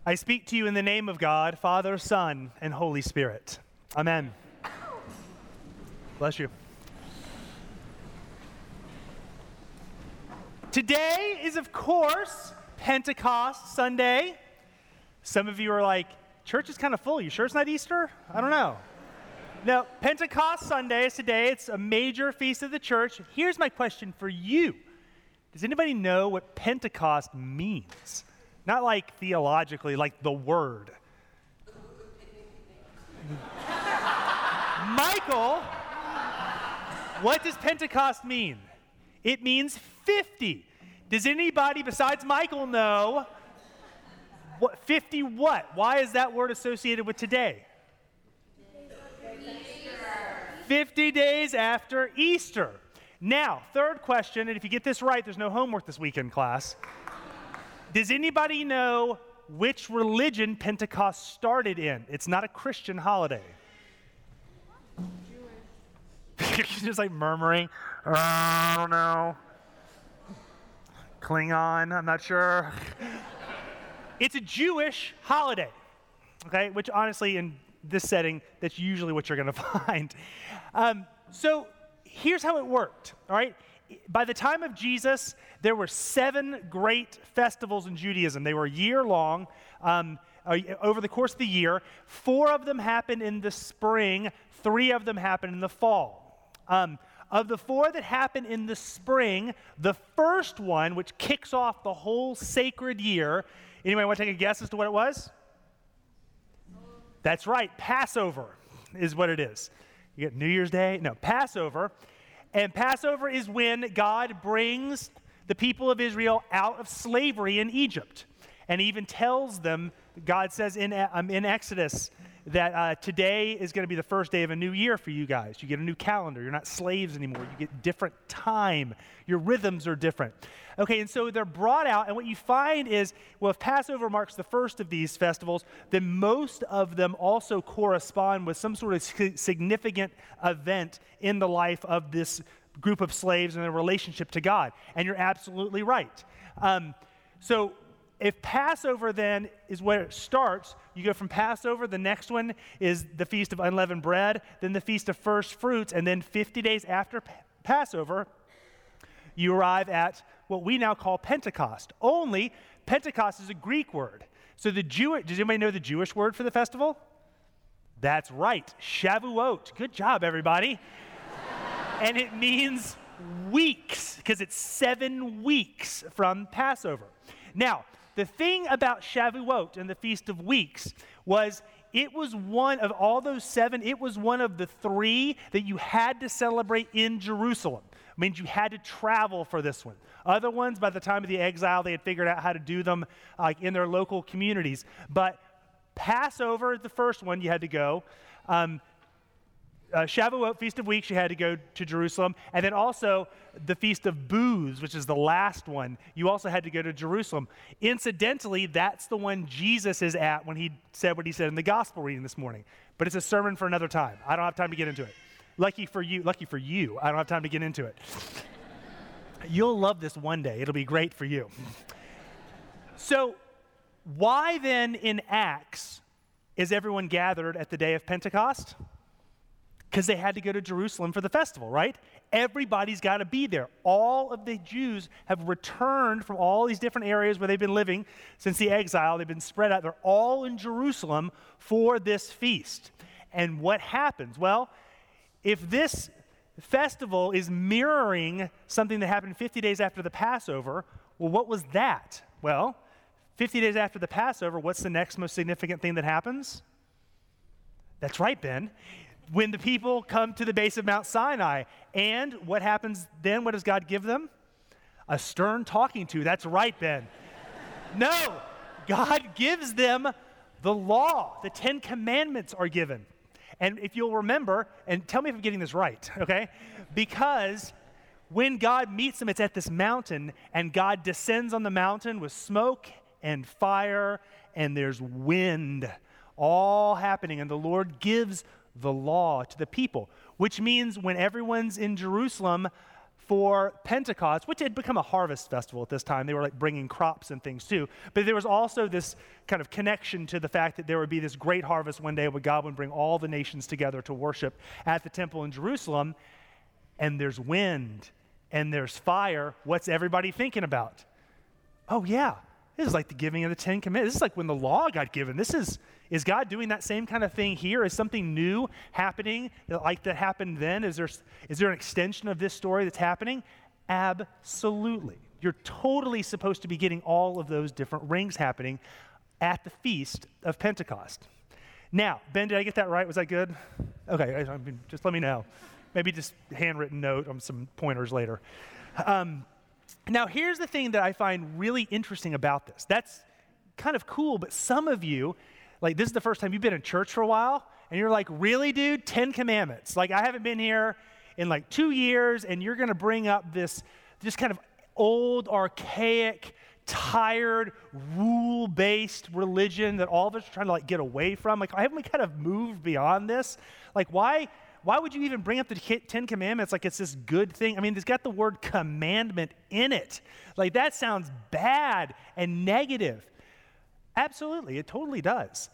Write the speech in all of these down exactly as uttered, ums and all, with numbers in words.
I speak to you in the name of God, Father, Son, and Holy Spirit. Amen. Bless you. Today is, of course, Pentecost Sunday. Some of you are like, church is kind of full. You sure it's not Easter? I don't know. No, Pentecost Sunday is today. It's a major feast of the church. Here's my question for you. Does anybody know what Pentecost means? Not like theologically, like the word. Michael, what does Pentecost mean? It means fifty. Does anybody besides Michael know what fifty what? Why is that word associated with today? fifty days after Easter. Now, third question, and if you get this right, there's no homework this weekend, class. Does anybody know which religion Pentecost started in? It's not a Christian holiday. Jewish. You're just like murmuring, oh, I don't know. Klingon, I'm not sure. It's a Jewish holiday, okay? Which honestly, in this setting, that's usually what you're going to find. Um, so here's how it worked, all right? By the time of Jesus, there were seven great festivals in Judaism. They were a year long, um, uh, over the course of the year. Four of them happened in the spring. Three of them happened in the fall. Um, of the four that happened in the spring, the first one, which kicks off the whole sacred year, anybody want to take a guess as to what it was? That's right, Passover is what it is. You get New Year's Day? No, Passover. And Passover is when God brings the people of Israel out of slavery in Egypt. And he even tells them, God says in, um, in Exodus, that uh, today is going to be the first day of a new year for you guys. You get a new calendar. You're not slaves anymore. You get different time. Your rhythms are different. Okay, and so they're brought out, and what you find is, well, if Passover marks the first of these festivals, then most of them also correspond with some sort of significant event in the life of this group of slaves and their relationship to God. And you're absolutely right. Um, so if Passover then is where it starts, you go from Passover, the next one is the Feast of Unleavened Bread, then the Feast of First Fruits, and then fifty days after P- Passover, you arrive at what we now call Pentecost. Only Pentecost is a Greek word. So the Jew, does anybody know the Jewish word for the festival? That's right, Shavuot. Good job, everybody. And it means weeks, because it's seven weeks from Passover. Now, the thing about Shavuot and the Feast of Weeks was it was one of all those seven, it was one of the three that you had to celebrate in Jerusalem. It means you had to travel for this one. Other ones, by the time of the exile, they had figured out how to do them like in their local communities. But Passover, the first one, you had to go. Um, Uh, Shavuot, Feast of Weeks, you had to go to Jerusalem. And then also the Feast of Booths, which is the last one, you also had to go to Jerusalem. Incidentally, that's the one Jesus is at when he said what he said in the gospel reading this morning. But it's a sermon for another time. I don't have time to get into it. Lucky for you, lucky for you, I don't have time to get into it. You'll love this one day. It'll be great for you. So why then in Acts is everyone gathered at the day of Pentecost? Because they had to go to Jerusalem for the festival, right? Everybody's got to be there. All of the Jews have returned from all these different areas where they've been living since the exile. They've been spread out. They're all in Jerusalem for this feast. And what happens? Well, if this festival is mirroring something that happened fifty days after the Passover, well, what was that? Well, fifty days after the Passover, what's the next most significant thing that happens? That's right, Ben. When the people come to the base of Mount Sinai, and what happens then? What does God give them? A stern talking to. That's right, Ben. No, God gives them the law. The Ten Commandments are given. And if you'll remember, and tell me if I'm getting this right, okay? Because when God meets them, it's at this mountain, and God descends on the mountain with smoke and fire, and there's wind all happening, and the Lord gives the law to the people, which means when everyone's in Jerusalem for Pentecost, which had become a harvest festival at this time. They were like bringing crops and things too. But there was also this kind of connection to the fact that there would be this great harvest one day where God would bring all the nations together to worship at the temple in Jerusalem. And there's wind and there's fire. What's everybody thinking about? Oh yeah, this is like the giving of the Ten Commandments. This is like when the law got given. This is, is God doing that same kind of thing here? Is something new happening like that happened then? Is there, is there an extension of this story that's happening? Absolutely. You're totally supposed to be getting all of those different rings happening at the Feast of Pentecost. Now, Ben, did I get that right? Was that good? Okay, I, I mean, just let me know. Maybe just handwritten note on some pointers later. Um, now, here's the thing that I find really interesting about this. That's kind of cool, but some of you, like this is the first time you've been in church for a while, and you're like, really, dude? Ten Commandments. Like, I haven't been here in like two years, and you're going to bring up this, this kind of old, archaic, tired, rule-based religion that all of us are trying to like get away from. Like, haven't we kind of moved beyond this? Like, why... Why would you even bring up the Ten Commandments like it's this good thing? I mean, it's got the word commandment in it. Like, that sounds bad and negative. Absolutely, it totally does.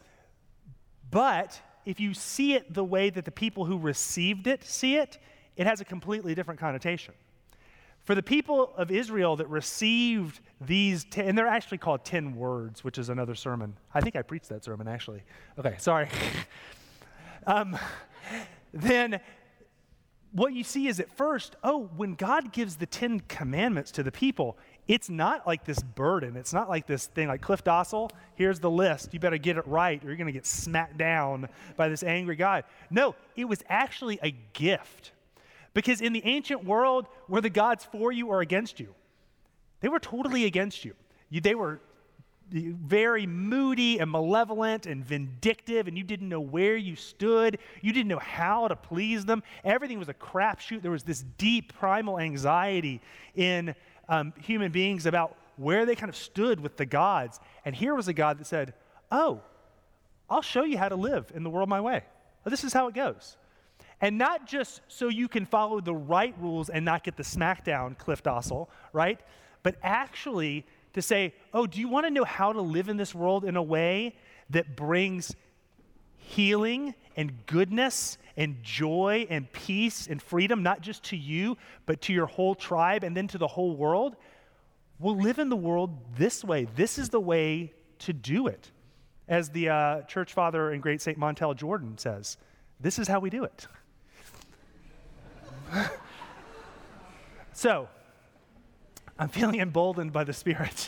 But if you see it the way that the people who received it see it, it has a completely different connotation. For the people of Israel that received these, ten, and they're actually called ten words, which is another sermon. I think I preached that sermon, actually. Okay, sorry. um... then what you see is at first, oh, when God gives the Ten Commandments to the people, it's not like this burden. It's not like this thing like Cliff Dossel, here's the list. You better get it right or you're going to get smacked down by this angry God. No, it was actually a gift. Because in the ancient world, were the gods for you or against you? They were totally against you. you they were very moody and malevolent and vindictive, and you didn't know where you stood. You didn't know how to please them. Everything was a crapshoot. There was this deep primal anxiety in um, human beings about where they kind of stood with the gods. And here was a God that said, oh, I'll show you how to live in the world my way. This is how it goes. And not just so you can follow the right rules and not get the smackdown, Cliff Dossel, right? But actually to say, oh, do you want to know how to live in this world in a way that brings healing and goodness and joy and peace and freedom, not just to you, but to your whole tribe and then to the whole world? We'll live in the world this way. This is the way to do it. As the uh, church father and great Saint Montel Jordan says, this is how we do it. So, I'm feeling emboldened by the Spirit.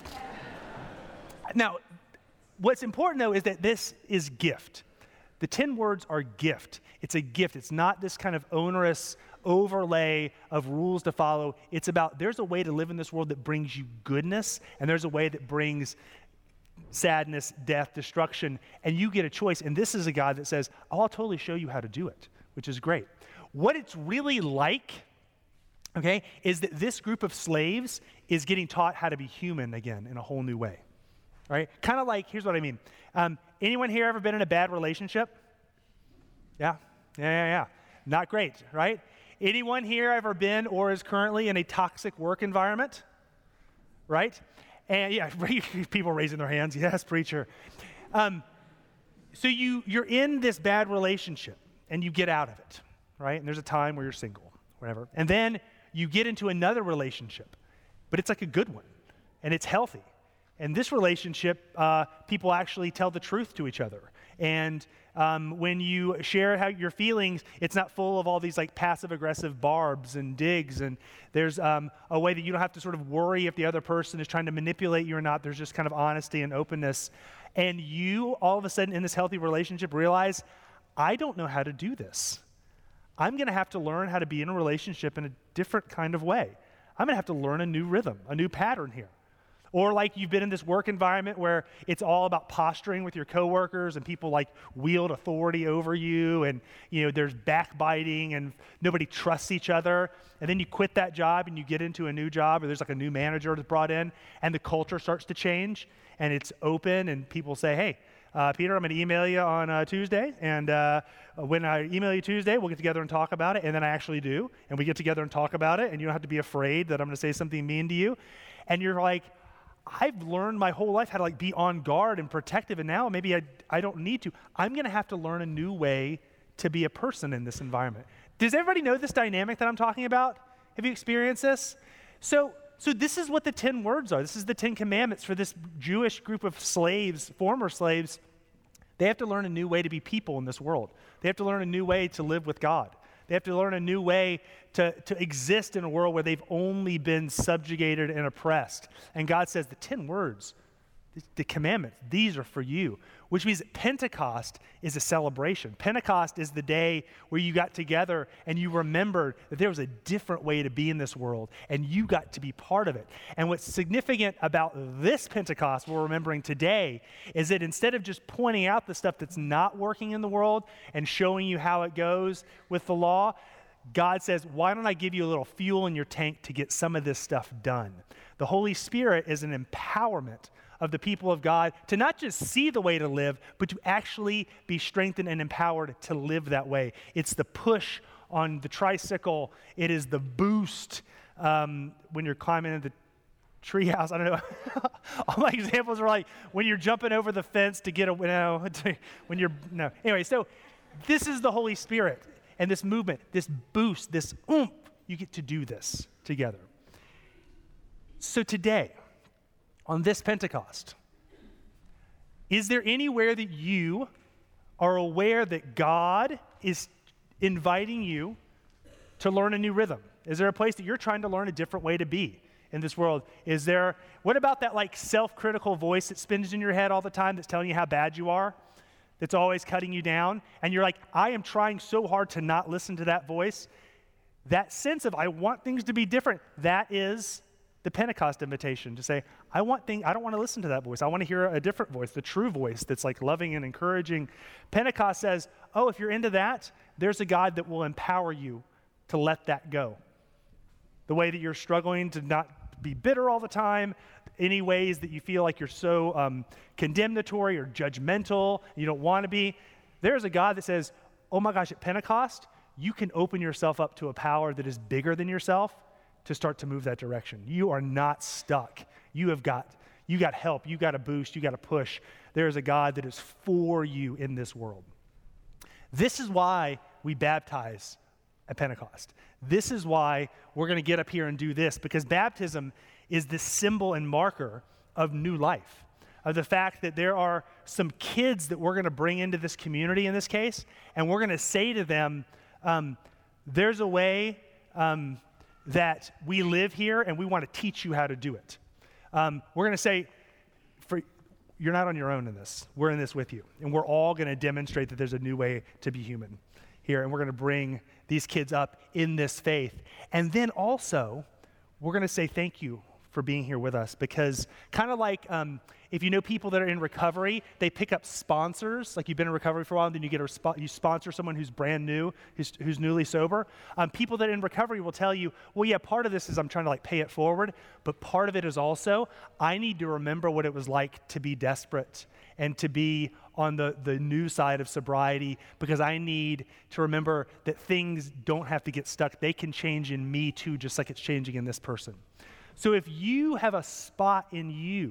Now, what's important, though, is that this is gift. The ten words are gift. It's a gift. It's not this kind of onerous overlay of rules to follow. It's about there's a way to live in this world that brings you goodness, and there's a way that brings sadness, death, destruction, and you get a choice. And this is a God that says, oh, I'll totally show you how to do it, which is great. What it's really like, okay, is that this group of slaves is getting taught how to be human again in a whole new way, right? Kind of like, here's what I mean. Um, anyone here ever been in a bad relationship? Yeah, yeah, yeah, yeah. Not great, right? Anyone here ever been or is currently in a toxic work environment? Right? And yeah, people raising their hands. Yes, preacher. Um, so you, you're in this bad relationship and you get out of it, right? And there's a time where you're single, whatever. And then you get into another relationship, but it's like a good one and it's healthy. And this relationship, uh, people actually tell the truth to each other. And um, when you share how your feelings, it's not full of all these like passive-aggressive barbs and digs. And there's um, a way that you don't have to sort of worry if the other person is trying to manipulate you or not. There's just kind of honesty and openness. And you, all of a sudden, in this healthy relationship, realize, I don't know how to do this. I'm going to have to learn how to be in a relationship in a different kind of way. I'm going to have to learn a new rhythm, a new pattern here. Or like you've been in this work environment where it's all about posturing with your coworkers and people like wield authority over you, and you know there's backbiting and nobody trusts each other. And then you quit that job and you get into a new job, or there's like a new manager that's brought in, and the culture starts to change and it's open, and people say, hey, uh, Peter, I'm going to email you on uh, Tuesday, and uh, when I email you Tuesday, we'll get together and talk about it. And then I actually do, and we get together and talk about it, and you don't have to be afraid that I'm going to say something mean to you. And you're like, I've learned my whole life how to like be on guard and protective, and now maybe I, I don't need to. I'm going to have to learn a new way to be a person in this environment. Does everybody know this dynamic that I'm talking about? Have you experienced this? So, so this is what the ten words are. This is the Ten Commandments for this Jewish group of slaves, former slaves. They have to learn a new way to be people in this world. They have to learn a new way to live with God. They have to learn a new way to, to exist in a world where they've only been subjugated and oppressed. And God says the ten words, the commandments, these are for you, which means that Pentecost is a celebration. Pentecost is the day where you got together and you remembered that there was a different way to be in this world, and you got to be part of it. And what's significant about this Pentecost we're remembering today is that instead of just pointing out the stuff that's not working in the world and showing you how it goes with the law, God says, why don't I give you a little fuel in your tank to get some of this stuff done? The Holy Spirit is an empowerment of the people of God to not just see the way to live, but to actually be strengthened and empowered to live that way. It's the push on the tricycle. It is the boost um, when you're climbing into the treehouse. I don't know. All my examples are like when you're jumping over the fence to get a, you know, when you're, no. Anyway, so this is the Holy Spirit and this movement, this boost, this oomph. You get to do this together. So today, on this Pentecost, is there anywhere that you are aware that God is inviting you to learn a new rhythm? Is there a place that you're trying to learn a different way to be in this world? Is there, what about that like self-critical voice that spins in your head all the time that's telling you how bad you are, that's always cutting you down? And you're like, I am trying so hard to not listen to that voice. That sense of I want things to be different, that is the Pentecost invitation to say, I want thing, I don't want to listen to that voice. I want to hear a different voice, the true voice that's like loving and encouraging. Pentecost says, oh, if you're into that, there's a God that will empower you to let that go. The way that you're struggling to not be bitter all the time, any ways that you feel like you're so um, condemnatory or judgmental, you don't want to be, there's a God that says, oh my gosh, at Pentecost, you can open yourself up to a power that is bigger than yourself to start to move that direction. You are not stuck. You have got, you got help. You got a boost. You got a push. There is a God that is for you in this world. This is why we baptize at Pentecost. This is why we're going to get up here and do this, because baptism is the symbol and marker of new life, of the fact that there are some kids that we're going to bring into this community in this case, and we're going to say to them, um, there's a way um, that we live here, and we want to teach you how to do it. Um, we're going to say, for, you're not on your own in this. We're in this with you. And we're all going to demonstrate that there's a new way to be human here. And we're going to bring these kids up in this faith. And then also, we're going to say thank you for being here with us, because kind of like um, if you know people that are in recovery, they pick up sponsors. Like you've been in recovery for a while, and then you get a resp- you sponsor someone who's brand new, who's, who's newly sober. Um, people that are in recovery will tell you, well, yeah, part of this is I'm trying to like pay it forward, but part of it is also I need to remember what it was like to be desperate and to be on the, the new side of sobriety, because I need to remember that things don't have to get stuck. They can change in me too, just like it's changing in this person. So if you have a spot in you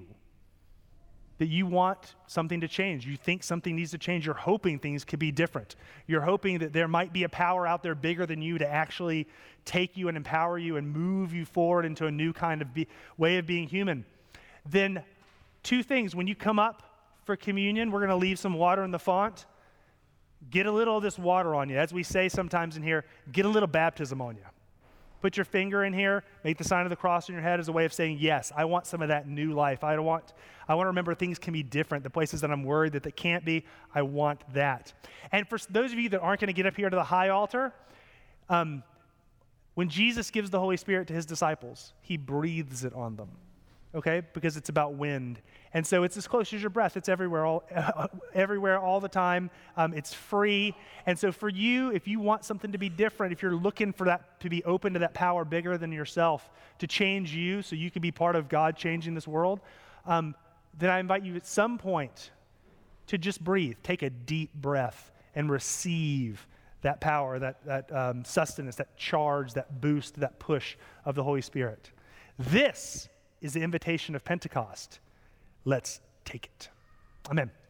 that you want something to change, you think something needs to change, you're hoping things could be different, you're hoping that there might be a power out there bigger than you to actually take you and empower you and move you forward into a new kind of be- way of being human, then two things. When you come up for communion, we're going to leave some water in the font. Get a little of this water on you. As we say sometimes in here, get a little baptism on you. Put your finger in here, make the sign of the cross on your head as a way of saying, yes, I want some of that new life. I want, I want to remember things can be different. The places that I'm worried that they can't be, I want that. And for those of you that aren't going to get up here to the high altar, um, when Jesus gives the Holy Spirit to his disciples, he breathes it on them. okay? Because it's about wind. And so it's as close as your breath. It's everywhere all, uh, everywhere all the time. Um, it's free. And so for you, if you want something to be different, if you're looking for that to be open to that power bigger than yourself, to change you so you can be part of God changing this world, um, then I invite you at some point to just breathe. Take a deep breath and receive that power, that, that um, sustenance, that charge, that boost, that push of the Holy Spirit. This is the invitation of Pentecost. Let's take it. Amen.